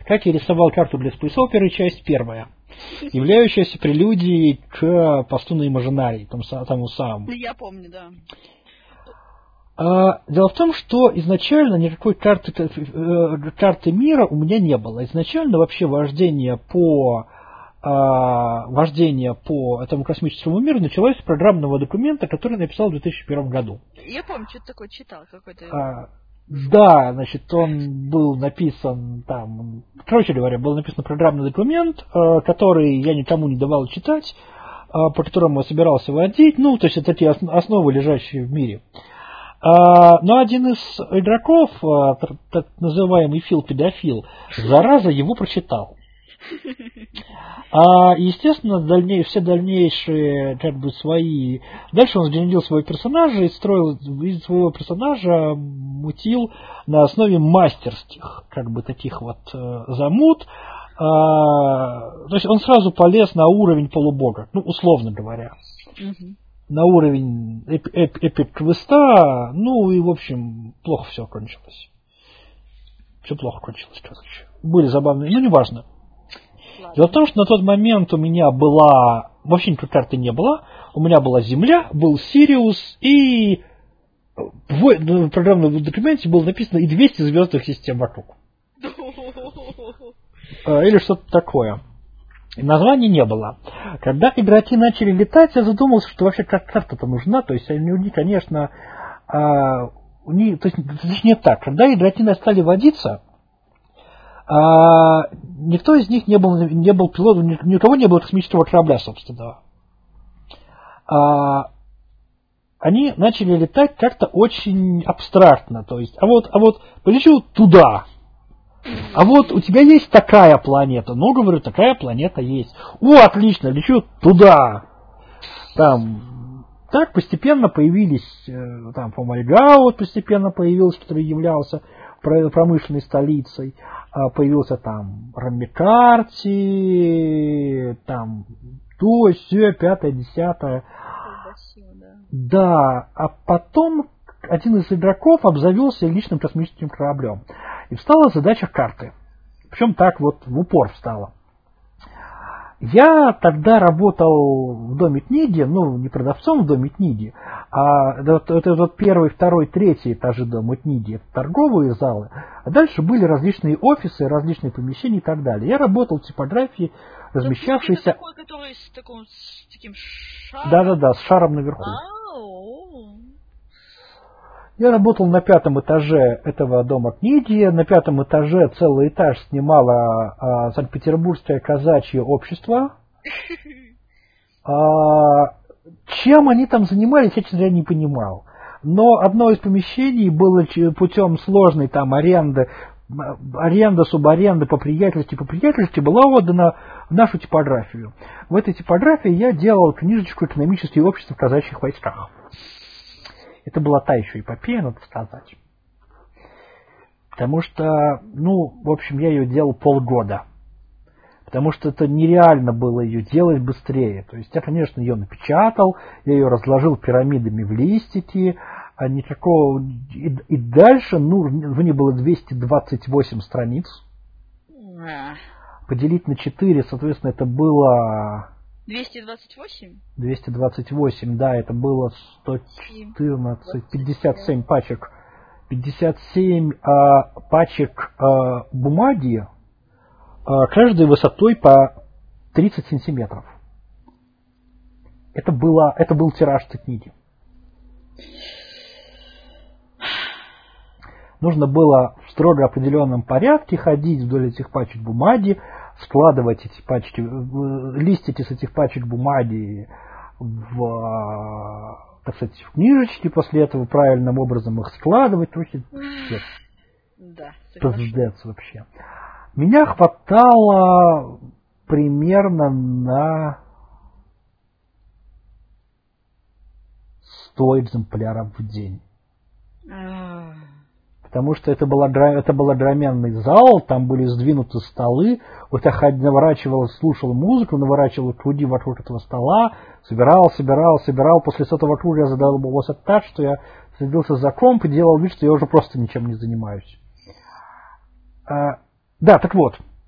как я рисовал карту для Space Opera, часть первая, являющаяся прелюдией к посту на Imaginary, тому самому. Я помню, да. Дело в том, что изначально никакой карты мира у меня не было. Изначально вообще вождение по этому космическому миру началось с программного документа, который написал в 2001 году. Я помню, что-то такое читал. Да, значит, он был написан там... Короче говоря, был написан программный документ, который я никому не давал читать, по которому я собирался водить. Ну, то есть это те основы, лежащие в мире. Но один из игроков, так называемый Фил-педофил, зараза, его прочитал. Естественно, все дальнейшие свои... Дальше он сгенерил своего персонажа и строил из своего персонажа, мутил на основе мастерских, таких замут. То есть он сразу полез на уровень полубога, условно говоря. На уровень эпик-квеста, и, в общем, плохо все кончилось. Все плохо кончилось, короче. Были забавные, неважно. Дело в том, что на тот момент у меня вообще никакой карты не было. У меня была Земля, был Сириус, и в программном документе было написано и 200 звездных систем вокруг. Или что-то такое. Названий не было. Когда игроки начали летать, я задумался, что вообще карта-то нужна. То есть они, конечно, точнее так, когда игроки стали водиться, никто из них не был пилотом, ни у кого не было космического корабля, собственно. Они начали летать как-то очень абстрактно. То есть, а вот полечу туда. А вот у тебя есть такая планета. Говорю, такая планета есть. Отлично, лечу туда. Так постепенно появились, Фомальгаут постепенно появился, который являлся промышленной столицей. Появился Раммикарти, то, все, 5, 10. Да, а потом один из игроков обзавелся личным космическим кораблем. И встала задача карты. Причем так в упор встала. Я тогда работал в Доме книги, не продавцом в Доме книги, а это первый, второй, третий этажи Дома книги, это торговые залы, а дальше были различные офисы, различные помещения и так далее. Я работал в типографии, размещавшейся... Такой, который с таким шаром? Да, с шаром наверху. Я работал на 5-м этаже этого Дома книги. На 5-м этаже целый этаж снимало Санкт-Петербургское казачье общество. Чем они там занимались, я, честно говоря, не понимал. Но одно из помещений было путем сложной аренды, субаренды по приятельству была отдана в нашу типографию. В этой типографии я делал книжечку «Экономические общества в казачьих войсках». Это была та еще эпопея, надо сказать. Потому что, в общем, я ее делал полгода. Потому что это нереально было ее делать быстрее. То есть я, конечно, ее напечатал, я ее разложил пирамидами в листики, а никакого... И дальше, в ней было 228 страниц. Поделить на 4, соответственно, это было... 228? 228, да, это было 114, 57 пачек. 57 пачек бумаги, каждой высотой по 30 сантиметров. Это был тираж этой книги. Нужно было в строго определенном порядке ходить вдоль этих пачек бумаги, складывать эти пачки, листики с этих пачек бумаги в книжечки, после этого правильным образом их складывать. Пиздец вообще. Меня хватало примерно на 100 экземпляров в день. Потому что это был огроменный зал, там были сдвинуты столы, вот я наворачивал, слушал музыку, наворачивал круги вокруг этого стола, собирал, после 100-го круга я задолбался так, что я садился за комп и делал вид, что я уже просто ничем не занимаюсь. Да, так вот,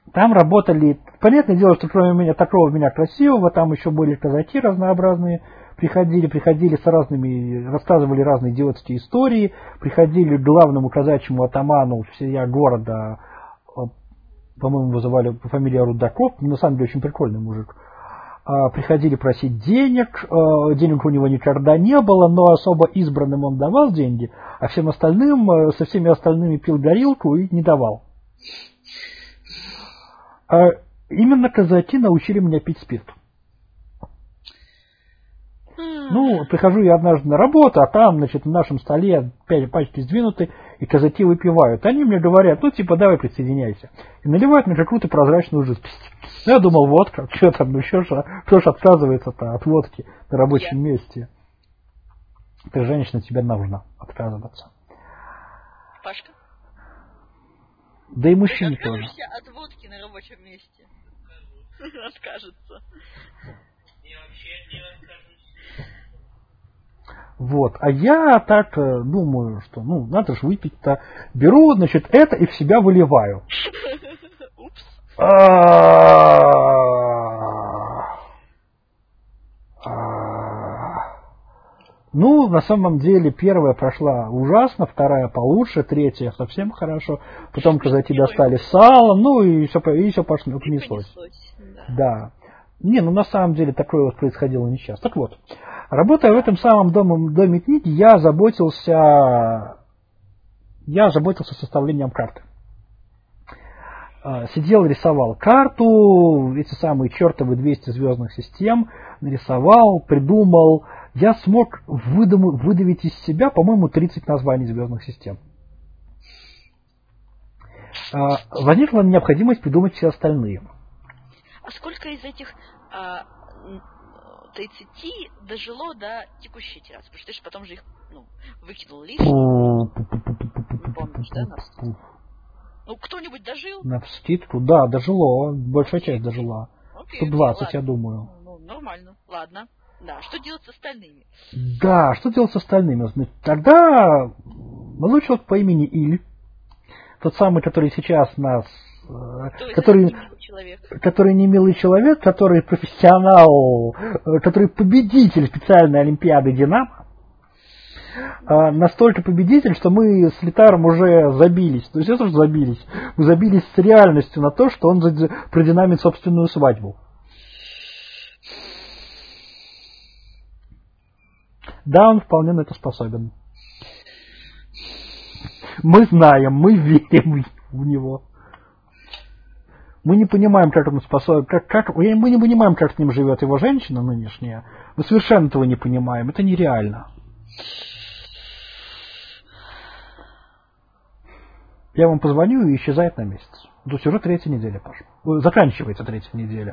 Там работали, понятное дело, что кроме меня, такого меня красивого, там еще были казаки разнообразные, приходили с разными, рассказывали разные идиотские истории, приходили к главному казачьему атаману всея города, по-моему, вызывали по фамилии Рудаков, на самом деле очень прикольный мужик. Приходили просить денег, денег у него никогда не было, но особо избранным он давал деньги, а всем остальным, со всеми остальными пил горилку и не давал. Именно казаки научили меня пить спирт. Ну, прихожу я однажды на работу, а там, значит, на нашем столе 5 пачки сдвинуты, и казаки выпивают. Они мне говорят, ну, типа, давай присоединяйся. И наливают мне какую-то прозрачную жидкость. Я думал, водка, что там, ну, кто ж отказывается-то от водки на рабочем месте. Ты женщина, тебе нужно отказываться. Пашка? Да и мужчине Ты тоже. откажешься от водки на рабочем месте? Откажется. Вот. А я так думаю, что, ну, надо же выпить-то. Беру, значит, это и в себя выливаю. Упс. Ну, на самом деле, первая прошла ужасно, вторая получше, третья совсем хорошо. Потом казаки достали сало, ну и все пошло, понеслось. Да. Не, ну на самом деле такое вот происходило нечасто. Так вот, работая в этом самом доме книги, я заботился составлением карты. Сидел, рисовал карту, эти самые чертовы 200 звездных систем, нарисовал, придумал. Я смог выдавить из себя, по-моему, 30 названий звездных систем. Возникла необходимость придумать все остальные. А сколько из этих 30 дожило до текущей итерации? Потому что ты же потом же их выкинул лишние. Помнишь, да, нас? Ну, кто-нибудь дожил? Навскидку, да, дожило. Большая часть дожила. Окей, 120, ладно. я думаю. Ну, нормально, ладно. Да, что делать с остальными? Да, что делать с остальными? Тогда молодой человек по имени Иль, тот самый, который сейчас нас... Который не милый человек, который профессионал, который победитель специальной олимпиады «Динамо». Настолько победитель, что мы с Литаром уже забились. То есть это уже забились. Мы забились с реальностью на то, что он продинамит собственную свадьбу. Да, он вполне на это способен. Мы знаем, мы верим в него. Мы не понимаем, как он способен, мы не понимаем, как с ним живет его женщина нынешняя. Мы совершенно этого не понимаем. Это нереально. Я вам позвоню и исчезает на месяц. То есть уже 3-я неделя пошла. Заканчивается 3-я неделя.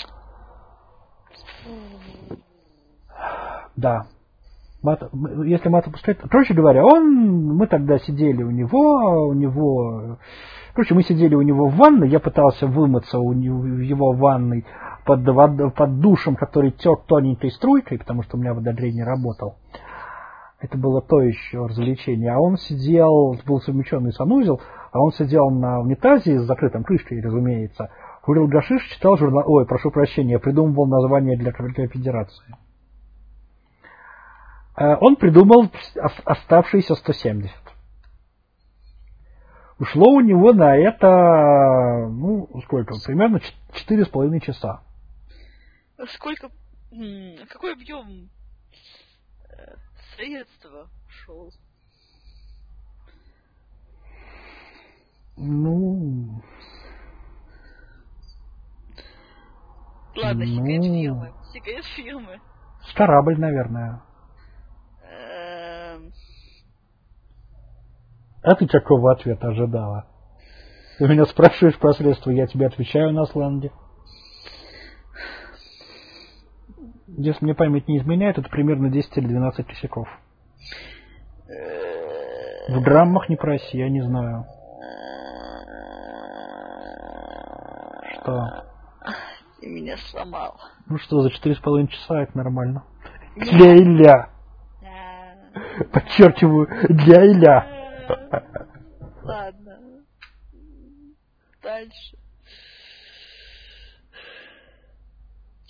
Да. Если мат опускать... Короче говоря, мы тогда сидели у него... Короче, мы сидели у него в ванной, я пытался вымыться в его ванной под душем, который тек тоненькой струйкой, потому что у меня водогрей не работал. Это было то еще развлечение. А он сидел, был совмещенный санузел, а он сидел на унитазе с закрытым крышкой, разумеется, курил гашиш, читал журнал... Ой, прошу прощения, придумывал название для федерации. Он придумал оставшиеся 170. Ушло у него на это, сколько? Примерно 4,5 часа. Сколько? Какой объем средства ушел? Ладно, секрет фирмы. Корабль, наверное. А ты какого ответа ожидала? Ты меня спрашиваешь про средства, я тебе отвечаю на сланге. Если мне память не изменяет, это примерно 10 или 12 косяков. В граммах не проси, я не знаю. Что? Ты меня сломал. Ну что, за 4,5 часа это нормально. Для Иля. Подчеркиваю, для Иля. Ладно. Дальше.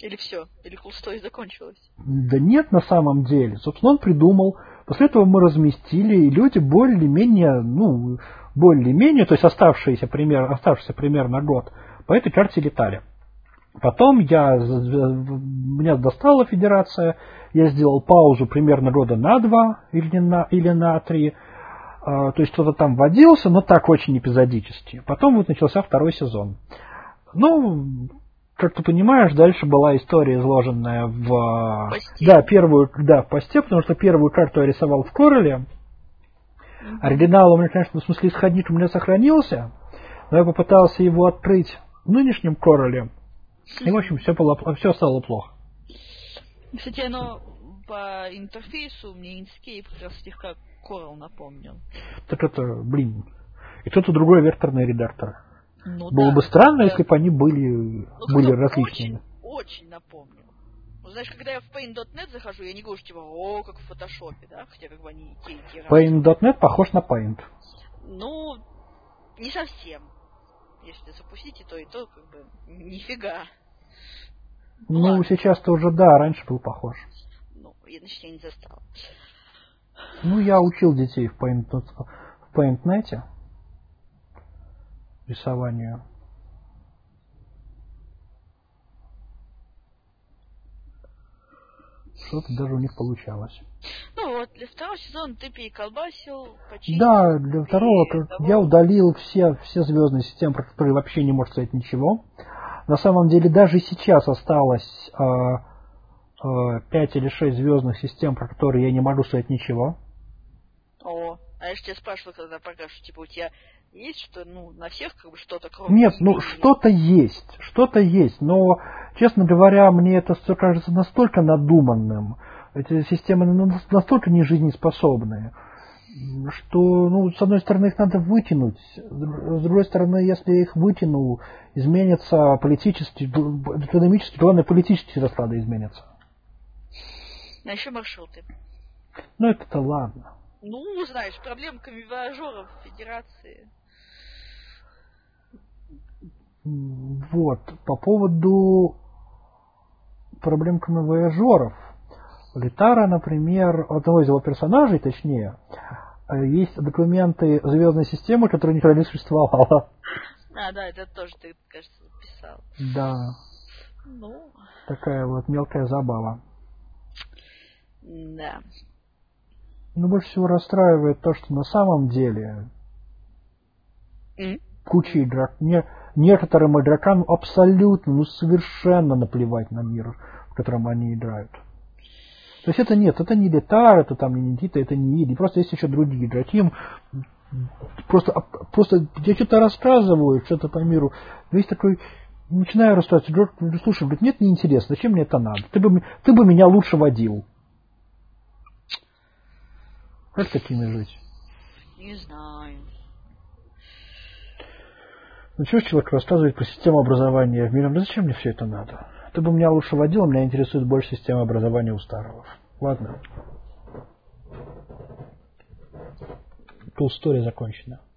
Или все? Или cool story закончилось? Да нет, на самом деле. Собственно, он придумал. После этого мы разместили, и люди более-менее, то есть оставшийся примерно год, по этой карте летали. Потом меня достала федерация, я сделал паузу примерно года на 2 или на 3. То есть кто-то там водился, но так очень эпизодически. Потом вот начался второй сезон. Как ты понимаешь, дальше была история, изложенная в посте. В посте, потому что первую карту я рисовал в Corel. Оригинал у меня, конечно, в смысле исходник у меня сохранился, но я попытался его открыть в нынешнем Corel. И, в общем, все стало плохо. Кстати, оно по интерфейсу мне Inkscape как раз слегка Corel напомнил. Так это, и тот и другой векторные редакторы. Было бы странно, если бы они были различными. Очень напомнил. Знаешь, когда я в Paint.net захожу, я не говорю, что как в фотошопе, да? Хотя как бы они и те Paint.net похож на Paint. Не совсем. Если запустить и то, как бы, нифига. Сейчас-то уже, да, раньше был похож. Значит, я не застала. Я учил детей в Paint.net рисованию. Что-то даже у них получалось. Для второго сезона ты переколбасил, почистил. Да, для второго я удалил все звездные системы, про которые вообще не может сказать ничего. На самом деле даже сейчас осталось 5 или 6 звездных систем, про которые я не могу сказать ничего. А я же тебя спрашивала, когда покажешь, у тебя есть что, на всех как бы что-то кроме... Нет, что-то есть, но, честно говоря, мне это все кажется настолько надуманным, эти системы настолько нежизнеспособные, что, с одной стороны, их надо вытянуть, с другой стороны, если я их вытяну, изменится экономически, главное, политические расклады изменятся. А еще маршруты. Это-то ладно. Знаешь, проблемками вояжеров Федерации. По поводу проблемками вояжеров. У Литара, например, у одного из его персонажей, точнее, есть документы звездной системы, которая никогда не существовала. Да, это тоже ты, кажется, писал. Да. Такая мелкая забава. Да. Больше всего расстраивает то, что на самом деле куча некоторым игрокам абсолютно, совершенно наплевать на мир, в котором они играют. То есть это не Литар, это там не Никита, это не Иди, просто есть еще другие игроки, им просто я что-то рассказываю, что-то по миру, весь такой, начинаю рассказывать, слушай, говорит, нет, неинтересно, зачем мне это надо, ты бы меня лучше водил. Как с такими жить? Не знаю. Чего человек рассказывает про систему образования в мире? Зачем мне все это надо? Ты бы меня лучше водил, меня интересует больше система образования у Старовых. Ладно. Cool story закончена.